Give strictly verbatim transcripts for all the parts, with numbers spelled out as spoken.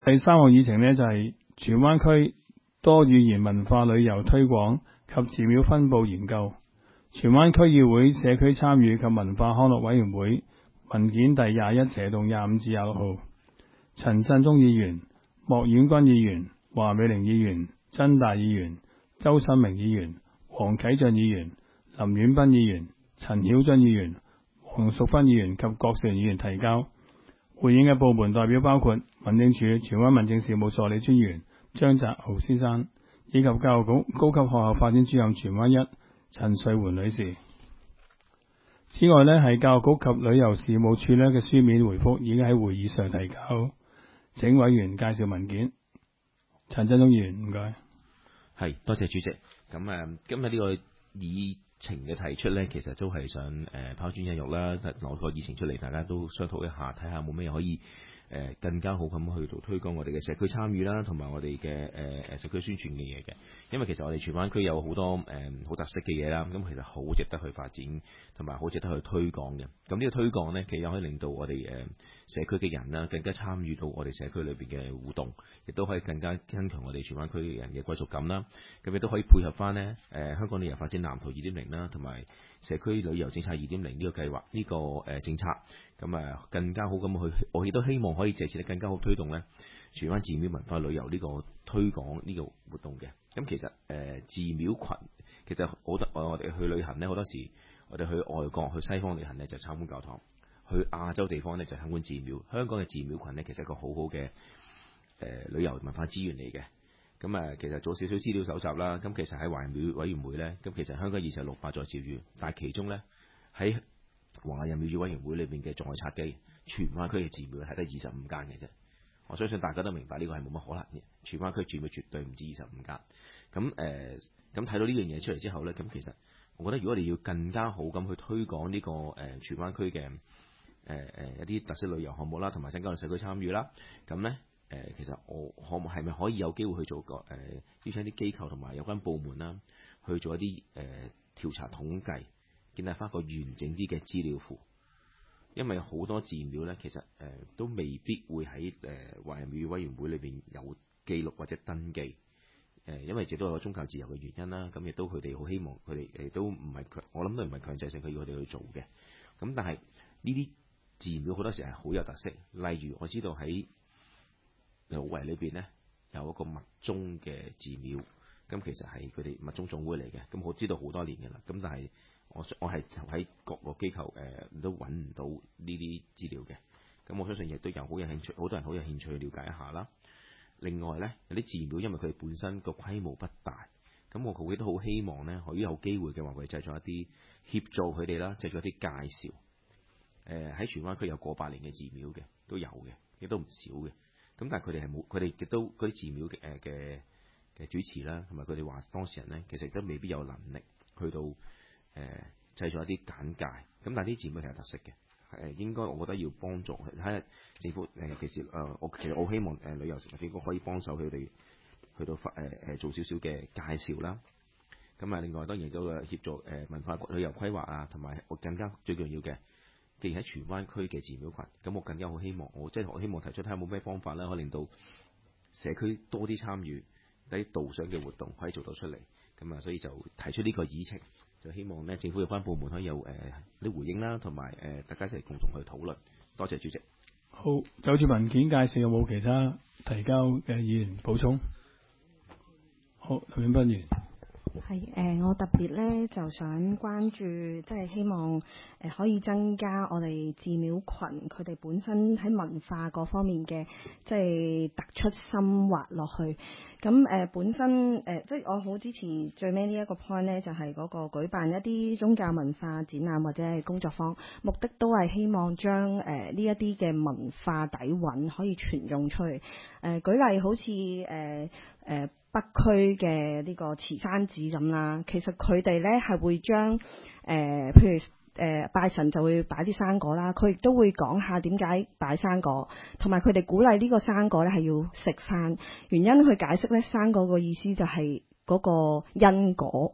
第三項議程呢，就係荃灣區多語言文化旅遊推廣及寺廟分佈研究。荃灣區議會社區參與及文化康樂委員會文件第廿一斜動廿五至廿六號，陳振中議員、莫婉君議員、華美玲議員、曾大議員、周新明議員、黃啟俊議員、林婉斌議員、陳曉津議員、黃淑芬議員及郭成議員提交。回應嘅部門代表包括民政處荃灣民政事務助理專員張澤豪先生，以及教育局高級學校發展主任荃灣一陳瑞媛女士。此外呢，係教育局及旅遊事務處呢嘅書面回覆已經喺會議上提交，請委員介紹文件。陳振中議員，唔該。 係，多謝主席。咁誒，今日呢個議程嘅提出呢，其實都係想誒拋磚引玉啦，攞個議程出嚟，大家都商討一下，睇下有冇咩可以誒更加好咁去到推廣我哋嘅社區參與啦，同埋我哋嘅誒誒社區宣傳嘅嘢嘅。因為其實我哋荃灣區有好多誒好特色嘅嘢啦，咁其實好值得去發展，同埋好值得去推廣嘅。咁呢個推廣呢，其實可以令到我哋誒社區嘅人啦，更加參與到我哋社區裏邊嘅互動，亦都可以更加增強我哋荃灣區嘅人嘅歸屬感啦。咁亦都可以配合翻呢誒香港旅遊發展藍圖二點零啦，同埋社區旅遊政策二點零呢個計劃呢個誒政策，咁啊更加好咁去，我亦都希望可以借此咧更加好推動呢荃灣寺廟文化旅遊呢個推廣呢個活動嘅。咁其實誒寺廟群其實好多我哋去旅行呢，好多時我哋去外國去西方旅行呢，就參觀教堂，去亞洲地方呢，就參觀寺廟。香港嘅寺廟群呢，其實係一個好好嘅誒旅遊文化資源嚟嘅。咁啊，其實做少少資料搜集啦。咁其實喺華人廟委員會呢，咁其實香港以前係六百座廟宇，但係其中呢，喺華人廟宇委員會裏邊嘅在冊嘅荃灣區嘅寺廟係得二十五間嘅啫。我相信大家都明白呢個係冇乜可能嘅，荃灣區寺廟絕對唔止二十五間。咁誒，咁睇到呢樣嘢出嚟之後呢，咁其實我覺得如果你要更加好咁去推廣呢個誒荃灣區嘅誒誒一啲特色旅遊項目啦，同埋增加社區參與啦，咁呢。誒、呃，其實我可唔係咪可以有機會去做個誒，邀請啲機構同埋有關部門啦，去做一啲誒調查統計，建立翻個完整啲嘅資料庫。因為好多寺廟咧，其實誒、呃、都未必會喺誒華人廟宇委員會裏邊有記錄或者登記。誒、呃，因為亦都有宗教自由嘅原因啦，咁亦都佢哋好希望佢哋誒都唔係強，我諗都唔係強制性佢要佢哋去做嘅。咁但係呢啲寺廟好多時係好有特色，例如我知道喺老圍裏邊呢，有一個密宗嘅寺廟，咁其實係佢哋密宗總會嚟嘅，咁我知道好多年嘅啦。咁但係我我係喺各個機構誒、呃、都揾唔到呢啲資料嘅。咁我相信亦都有好有興趣，好多人好有興趣去了解一下啦。另外呢，有啲寺廟因為佢哋本身個規模不大，咁我佢都好希望呢，可以有機會嘅話，佢哋製作一啲協助佢哋啦，製作一啲介紹。誒、呃、喺荃灣區有過百年嘅寺廟嘅都有嘅，亦都唔少嘅。咁但係佢哋係冇，佢哋亦都嗰啲寺廟嘅誒嘅嘅主持啦，同埋佢哋話當事人咧，其實都未必有能力去到誒、呃、製作一啲簡介。咁但係啲寺廟係有特色嘅，誒應該我覺得要幫助睇下政府誒、呃，其實誒、呃、我其實我希望誒旅遊政府可以幫手佢哋去到發誒誒做少少嘅介紹啦。咁啊，另外當然都誒協助誒文化旅遊規劃啊，同埋我更加最重要嘅。既然喺荃灣區嘅寺廟群，咁我更加好希望，我即係我希望提出睇下有冇咩方法咧，可以令到社區多啲參與，啲導賞嘅活動可以做到出嚟。咁啊，所以就提出呢個議程，就希望咧政府有關部門可以有誒啲、呃、回應啦，同埋誒大家一齊共同去討論。多謝主席。 好，就住文件介紹，有冇其他提交嘅議員補充？好，林婉斌議員。 係誒、呃，我特別咧就想關注，即係希望誒、呃、可以增加我哋寺廟群佢哋本身喺文化嗰方面嘅，即係突出深挖落去。咁誒、呃、本身誒、呃，即係我好支持最尾呢一個 point 咧，就係、是、嗰個舉辦一啲宗教文化展覽或者係工作坊，目的都係希望將誒呢一啲嘅文化底蘊可以傳用出去。誒、呃、舉例好似誒誒。呃呃北區嘅呢個慈山寺咁啦，其實佢哋咧係會將誒、呃，譬如誒、呃、拜神就會擺啲生果啦，佢亦都會講下點解擺生果，同埋佢哋鼓勵呢個生果咧係要食翻，原因去解釋咧生果個意思就係嗰個因果。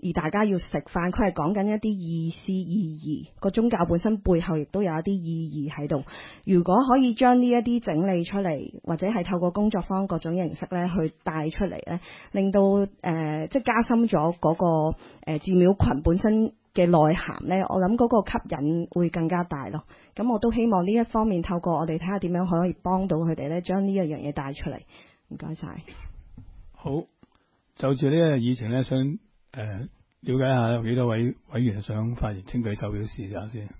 而大家要食飯，佢係講緊一啲意思意義，個宗教本身背後亦都有一啲意義喺度。如果可以將呢一啲整理出嚟，或者係透過工作坊各種形式咧去帶出嚟咧，令到誒、呃、即係加深咗嗰、那個誒、呃、寺廟群本身嘅內涵咧，我諗嗰個吸引會更加大咯。咁我都希望呢一方面透過我哋睇下點樣可以幫到佢哋咧，將呢一樣嘢帶出嚟。唔該晒。 好，就住呢個議程咧，想誒、呃、了解下有幾多位委員想發言，請舉手表示下先。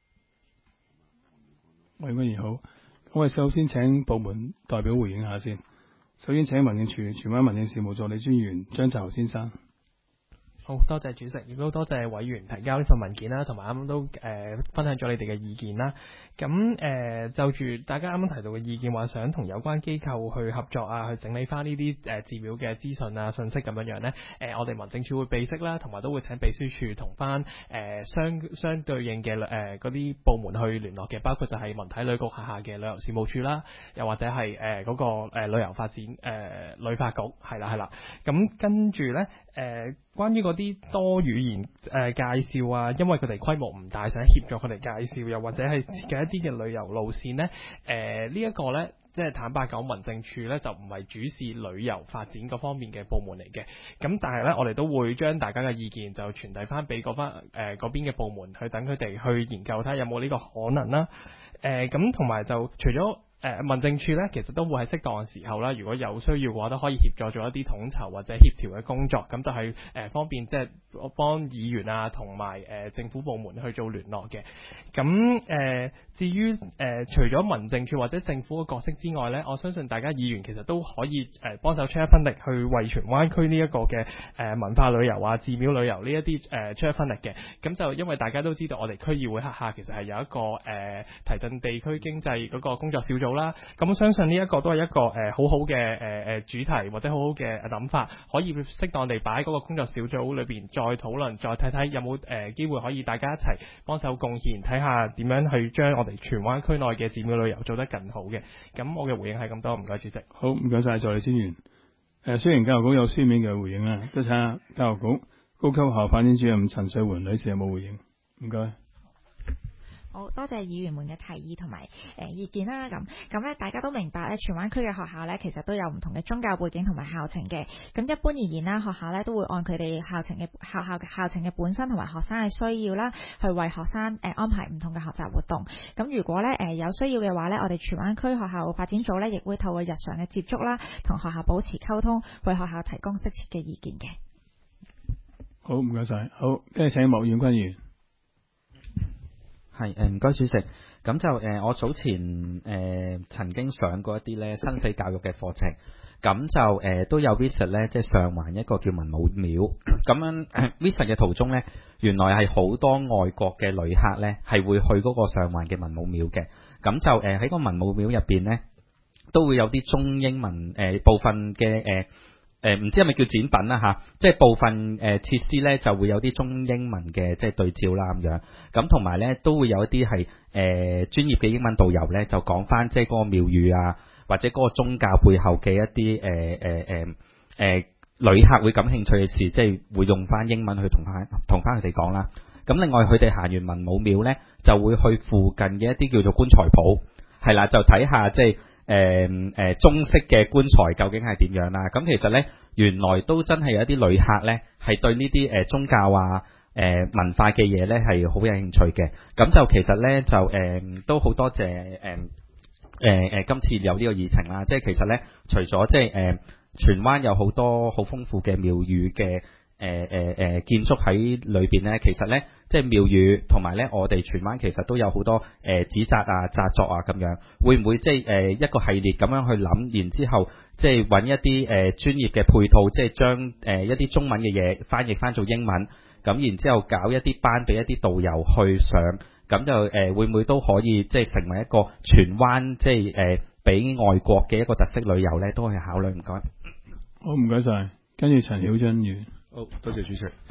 喂，委員好，咁我哋首先請部門代表回應下先。首先請民政處荃灣民政事務助理專員張澤豪先生。 好多謝主席，亦都多謝委員提交呢份文件啦，同埋啱啱都誒、呃、分享咗你哋嘅意見啦。咁誒、呃、就住大家啱啱提到嘅意見，話想同有關機構去合作啊，去整理翻呢啲誒寺廟嘅資訊啊、信息咁樣樣咧。誒、呃、我哋民政處會備悉啦，同埋都會請秘書處同翻誒相相對應嘅誒嗰啲部門去聯絡嘅，包括就係文體旅局轄下嘅旅遊事務處啦，又或者係誒嗰個誒、呃、旅遊發展誒、呃、旅發局係啦係啦。咁跟住咧誒關於嗰啲多語言誒、呃、介紹啊，因為佢哋規模唔大，想協助佢哋介紹，又或者係設計一啲嘅旅遊路線呢。誒、呃這個、呢一個咧，即係坦白講，民政處咧就唔係主事旅遊發展嗰方面嘅部門嚟嘅。咁但係咧，我哋都會將大家嘅意見就傳遞翻俾嗰翻誒嗰邊嘅部門，去等佢哋去研究睇下有冇呢個可能啦。誒咁同埋就除咗誒、呃、民政處咧，其實都會喺適當嘅時候啦，如果有需要嘅話，都可以協助做一啲統籌或者協調嘅工作，咁就係、是、誒、呃、方便即係幫議員啊同埋誒政府部門去做聯絡嘅。咁誒、呃、至於誒、呃、除咗民政處或者政府嘅角色之外咧，我相信大家議員其實都可以誒幫手出一分力，去為荃灣區呢一個嘅誒、呃、文化旅遊啊、寺廟旅遊呢一啲誒出一分力嘅。咁就因為大家都知道，我哋區議會轄下其實係有一個誒、呃、提振地區經濟嗰個工作小組啦，咁相信呢一個都係一個誒、呃、好好嘅誒誒主題或者好好嘅諗法，可以適當地擺喺嗰個工作小組裏邊再討論，再睇睇有冇誒機會可以大家一齊幫手貢獻，睇下點樣去將我哋荃灣區內嘅寺廟旅遊做得更好嘅。咁我嘅回應係咁多，唔該主席。 好，唔該晒助理專員。誒、呃，雖然教育局有書面嘅回應啦，都睇下教育局高級學校發展主任陳瑞媛女士有冇回應。唔該。 好多謝議員們嘅提議同埋誒意見啦。咁咁咧，大家都明白咧，荃灣區嘅學校咧，其實都有唔同嘅宗教背景同埋校情嘅。咁一般而言啦，學校咧都會按佢哋校情嘅學校嘅校情嘅本身同埋學生嘅需要啦，去為學生誒、呃、安排唔同嘅學習活動。咁如果咧誒、呃、有需要嘅話咧，我哋荃灣區學校發展組咧，亦會透過日常嘅接觸啦，同學校保持溝通，為學校提供適切嘅意見嘅。 好，唔該晒。好，跟住請莫遠坤議員。 係誒，唔該主席。咁就誒、呃，我早前誒、呃、曾經上過一啲咧生死教育嘅課程，咁就誒、呃、都有 visit 咧，即係上環一個叫文武廟。咁樣 visit 嘅途中咧，原來係好多外國嘅旅客咧係會去嗰個上環嘅文武廟嘅。咁就誒喺、呃、個文武廟入邊咧，都會有啲中英文誒、呃、部分嘅誒。呃誒唔、呃、知係咪叫展品啦嚇，即係部分誒、呃、設施咧就會有啲中英文嘅即係對照啦咁樣，咁同埋咧都會有一啲係誒專業嘅英文導遊咧就講翻即係嗰個廟宇啊，或者嗰個宗教背後嘅一啲誒誒誒誒旅客會感興趣嘅事，即係會用翻英文去同翻同翻佢哋講啦。咁另外佢哋行完文武廟咧，就會去附近嘅一啲叫做棺材鋪，係啦，就睇下即係。誒誒、呃呃、中式嘅棺材究竟係點樣啦？咁其實咧，原來都真係有一啲旅客咧，係對呢啲誒宗教啊、誒、呃、文化嘅嘢咧係好有興趣嘅。咁就其實咧就誒、呃、都好多謝誒誒誒今次有呢個議程啦。即係其實咧，除咗即係誒荃灣有好多好豐富嘅廟宇嘅。誒誒誒建築喺裏邊咧，其實咧即係廟宇同埋咧，我哋荃灣其實都有好多誒、呃、紙紮啊、紮作啊咁樣，會唔會即係誒、呃、一個系列咁樣去諗，然之後即係揾一啲誒、呃、專業嘅配套，即係將誒、呃、一啲中文嘅嘢翻譯翻做英文，咁然之後搞一啲班俾一啲導遊去上，咁就誒、呃、會唔會都可以即係成為一個荃灣即係誒俾外國嘅一個特色旅遊咧，都可以考慮。唔該。 好，唔該晒。跟住陳曉臻議員。 好，多謝主席。誒、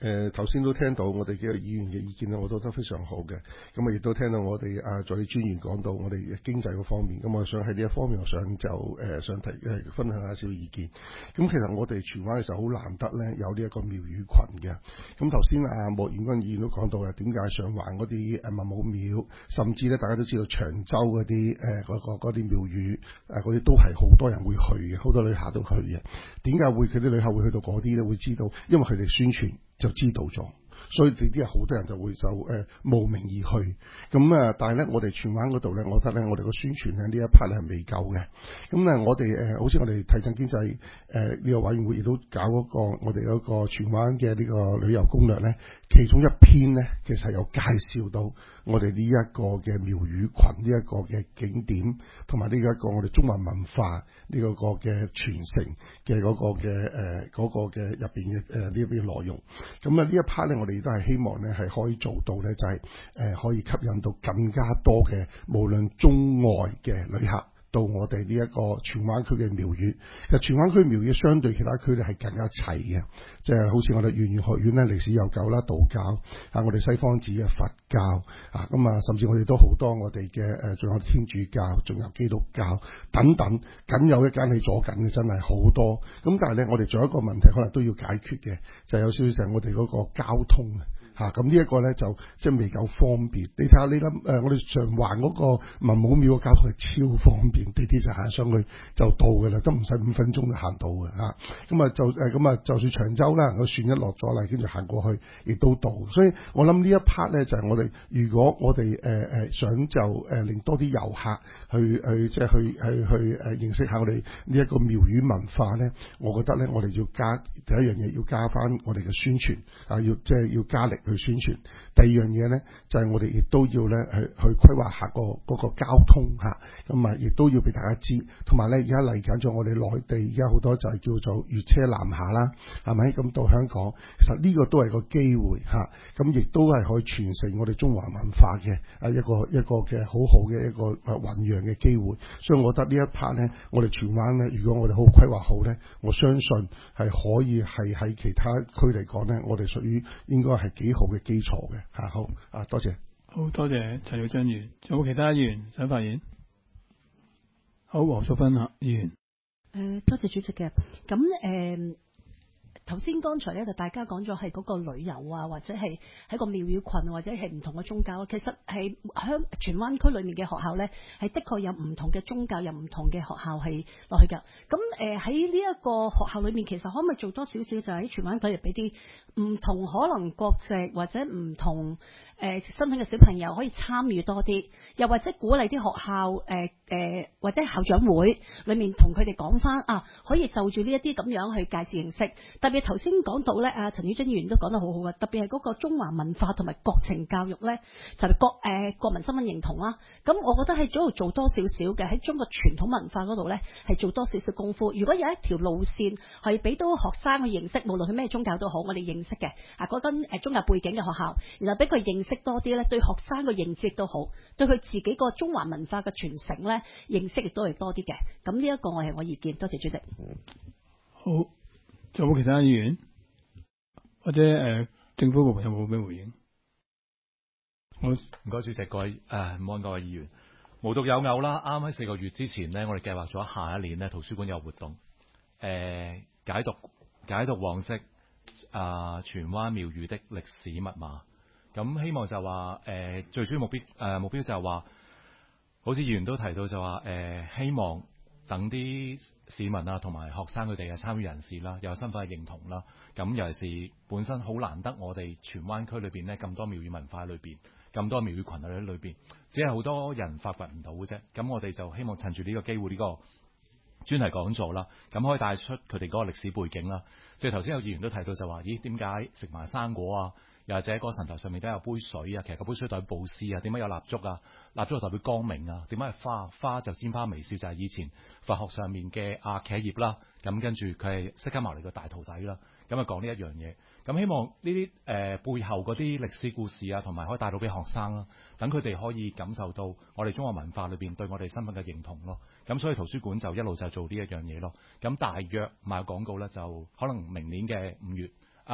誒頭先都聽到我哋幾個議員嘅意見咧，我都覺得非常好嘅。咁啊，亦都聽到我哋啊助理專員講到我哋經濟嗰方面。咁我想喺呢一方面，我想就誒、呃、想提誒分享下少意見。咁其實我哋荃灣嘅時候好難得咧，有呢一個廟宇群嘅。咁頭先啊莫元君議員都講到啊，點解上環嗰啲誒文武廟，甚至咧大家都知道長洲嗰啲誒嗰個嗰啲廟宇誒嗰啲都係好多人會去嘅，好多旅客都去嘅。點解會佢啲旅客會去到嗰啲咧？會知道，因為佢哋宣傳就知道咗。所以呢啲好多人就會就誒、呃、慕名而去，咁啊，但係咧我哋荃灣嗰度咧，我覺得咧我哋個宣傳咧呢一 part 咧係未夠嘅。咁啊，我哋誒、呃、好似我哋提振經濟誒呢、呃這個委員會亦都搞嗰個我哋嗰個荃灣嘅呢個旅遊攻略咧，其中一篇咧其實有介紹到我哋呢一個嘅廟宇群呢一個嘅景點，同埋呢一個我哋中華文化呢個個嘅傳承嘅嗰個嘅誒嗰個嘅入邊嘅誒呢一邊內容。咁啊呢一 part 咧我哋都係希望咧係可以做到咧，就係、是、誒、呃、可以吸引到更加多嘅無論中外嘅旅客到我哋呢一個荃灣區嘅廟宇。其實荃灣區廟宇相對其他區咧係更加齊嘅，即、就、係、是、好似我哋圓玄學院咧歷史悠久啦，道教啊，我哋西方寺嘅佛教啊，咁啊甚至我哋都好多我哋嘅誒，仲有天主教，仲有基督教等等，僅有一間喺左近嘅真係好多。咁但係咧，我哋仲有一個問題可能都要解決嘅，就係、是、有少少就係我哋嗰個交通啊。嚇咁呢一個咧就即係未夠方便。你睇下你諗誒，我哋上環嗰個文武廟嘅交通係超方便，地鐵就行上去就到嘅啦，都唔使五分鐘就行到嘅嚇。咁啊就誒咁啊，就算長洲啦，個船一落咗嚟，跟住行過去亦都到。所以我諗呢一 part 咧就係、是、我哋，如果我哋誒誒想就誒令多啲遊客去去即係去去去誒認識下我哋呢一個廟宇文化咧，我覺得咧我哋要加第一樣嘢要加翻我哋嘅宣傳啊，要即係要加力去宣傳。第二樣嘢咧就係、是、我哋亦都要咧去去規劃下個嗰個交通嚇，咁啊亦都要俾大家知。同埋咧而家嚟緊咗我哋內地而家好多就係叫做粵車南下啦，係咪？咁到香港其實呢個都係個機會嚇，咁亦都係可以傳承我哋中華文化嘅啊一個一個嘅好好嘅一個誒弘揚嘅機會。所以我覺得呢一 part 咧，我哋荃灣咧，如果我哋好規劃好咧，我相信係可以係喺其他區嚟講咧，我哋屬於應該係幾好嘅基礎嘅嚇。好啊，多謝。 好多謝陳耀章議員，仲有冇其他議員想發言？好，黃淑芬啊，議員。 誒、呃，多謝主席嘅。咁誒，頭先剛才咧就大家講咗係嗰個旅遊啊，或者係喺個廟宇群，或者係唔同嘅宗教。其實係香荃灣區裏面嘅學校咧，係的確有唔同嘅宗教，有唔同嘅學校係落去㗎。咁誒喺呢一個學校裏面，其實可唔可以做多少少，就喺荃灣區嚟俾啲唔同可能國籍或者唔同誒身份嘅小朋友可以參與多啲，又或者鼓勵啲學校誒誒、呃呃、或者校長會裏面同佢哋講翻啊，可以就住呢一啲咁樣去介紹認識。特別頭先講到咧，啊陳宇津議員都講得好好嘅，特別係嗰個中華文化同埋國情教育咧，就係、是、國誒、呃、國民身份認同啦。咁我覺得喺嗰度做多少少嘅，喺中國傳統文化嗰度咧係做多少少功夫。如果有一條路線係俾到學生去認識，無論佢咩宗教都好，我哋認識嘅啊嗰間誒宗教背景嘅學校，然後俾佢認識多啲咧，對學生嘅認知亦都好，對佢自己個中華文化嘅傳承咧認識亦都係多啲嘅。咁呢一個我係我意見，多謝主席。 好，仲有冇其他議員或者誒、呃、政府部門有冇咩回應？ 好，唔該主席，各位誒，唔該各位議員，無獨有偶啦。啱喺四個月之前呢，我哋計劃咗下一年呢圖書館有活動，誒、呃、解讀解讀黃色啊荃灣廟宇的歷史密碼。咁希望就話誒、呃、最主要目標誒、呃、目標就係話，好似議員都提到就話誒、呃、希望等啲市民啊同埋學生佢哋嘅參與人士啦，有身份嘅認同啦。咁尤其是本身好難得，我哋荃灣區裏邊呢咁多廟宇文化裏邊，咁多廟宇群喺裏邊，只係好多人發掘唔到嘅啫。咁我哋就希望趁住呢個機會，呢、呢個專題講座啦，咁可以帶出佢哋嗰個歷史背景啦。即係頭先有議員都提到就話，咦點解食埋生果啊？又或者個神台上面都有杯水啊，其實個杯水代表布施啊，點解有蠟燭啊？蠟燭代表光明啊？點解係花？花就鮮花微笑，就係、是、以前佛學上面嘅阿茄葉啦。咁跟住佢係釋迦牟尼個大徒弟啦。咁啊講呢一樣嘢，咁希望呢啲誒背後嗰啲歷史故事啊，同埋可以帶到俾學生啦，等佢哋可以感受到我哋中國文化裏邊對我哋身份嘅認同咯。咁所以圖書館就一路就做呢一樣嘢咯。咁大約賣廣告咧，就可能明年嘅五月啊，唔係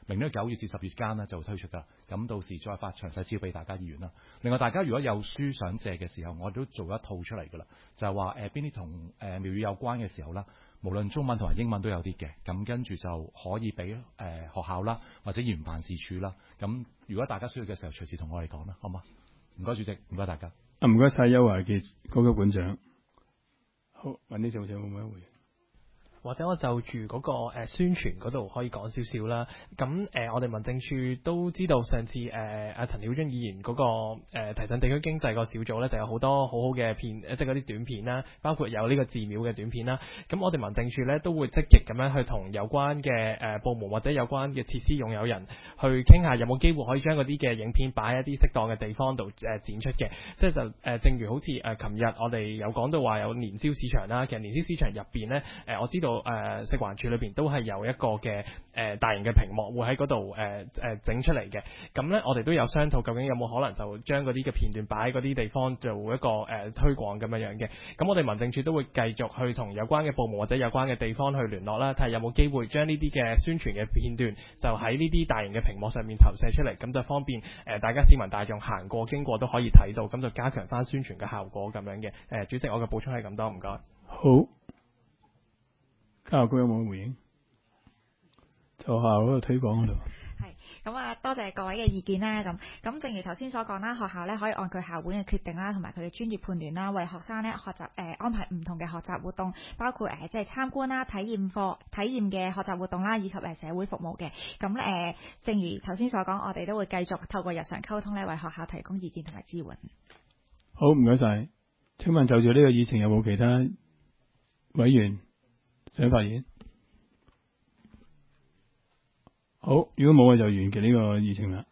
明年九月至十月間呢就會推出㗎。咁到時再發詳細資料俾大家議員啦。另外大家如果有書想借嘅時候，我都做一套出嚟㗎啦，就係話誒邊啲同誒廟宇有關嘅時候啦，無論中文同埋英文都有啲嘅，咁跟住就可以俾誒、呃、學校啦或者議員辦事處啦。咁如果大家需要嘅時候，隨時同我哋講啦，好嗎？唔該主席，唔該大家。 啊，唔該晒邱華傑高級館長。好，揾啲小姐會唔會回應？ 或者我就住嗰個誒宣傳嗰度可以講少少啦。咁誒，我哋民政處都知道上次誒阿陳曉津議員嗰個誒提振地區經濟個小組咧，就有好多好好嘅片，即係嗰啲短片啦，包括有呢個寺廟嘅短片啦。咁我哋民政處咧都會積極咁樣去同有關嘅誒部門或者有關嘅設施擁有人去傾下，有冇機會可以將嗰啲嘅影片擺喺一啲適當嘅地方度誒展出嘅。即係就誒，正如好似誒琴日我哋有講到話有年宵市場啦，其實年宵市場入邊咧誒，我知道。誒、呃、食環署裏邊都係有一個嘅誒、呃、大型嘅屏幕會喺嗰度誒誒整出嚟嘅。咁咧我哋都有商討究竟有冇可能就將嗰啲嘅片段擺喺嗰啲地方做一個誒、呃、推廣咁樣樣嘅。咁我哋民政處都會繼續去同有關嘅部門或者有關嘅地方去聯絡啦，睇下有冇機會將呢啲嘅宣傳嘅片段就喺呢啲大型嘅屏幕上面投射出嚟，咁就方便誒、呃、大家市民大眾行過經過都可以睇到，咁就加強翻宣傳嘅效果咁樣嘅。誒、呃、主席，我嘅補充係咁多，唔該。 好。教育局有冇回應？就學校嗰度推廣嗰度。 係，咁啊，多謝各位嘅意見啦。咁咁，正如頭先所講啦，學校咧可以按佢校本嘅決定啦，同埋佢嘅專業判斷啦，為學生咧學習誒、呃、安排唔同嘅學習活動，包括誒即係參觀啦、體驗課、體驗嘅學習活動啦，以及誒社會服務嘅。咁誒、呃，正如頭先所講，我哋都會繼續透過日常溝通咧，為學校提供意見同埋支援。 好，唔該晒。請問就住呢個議程有冇其他委員想發言？好，如果冇嘅就完結呢個議程啦。